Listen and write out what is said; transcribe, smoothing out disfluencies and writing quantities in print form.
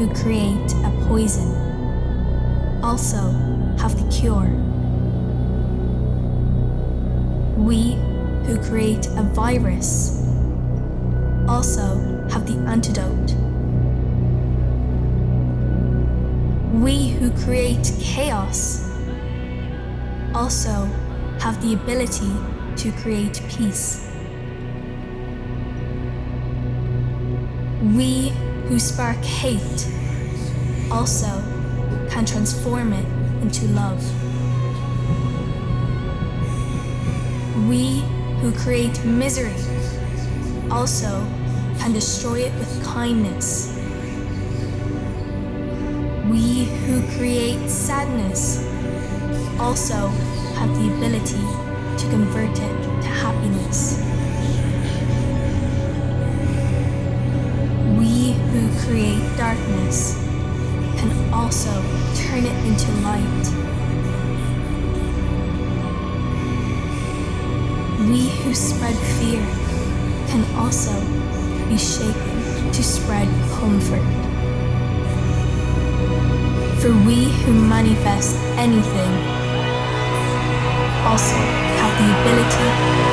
who create a poison also have the cure. We who create a virus also have the antidote. We who create chaos also have the ability to create peace. We who spark hate also can transform it into love. We who create misery also can destroy it with kindness. We who create sadness also have the ability to convert it to happiness. We who create darkness can also turn it into light. We who spread fear can also be shaken to spread comfort. For we who manifest anything also have the ability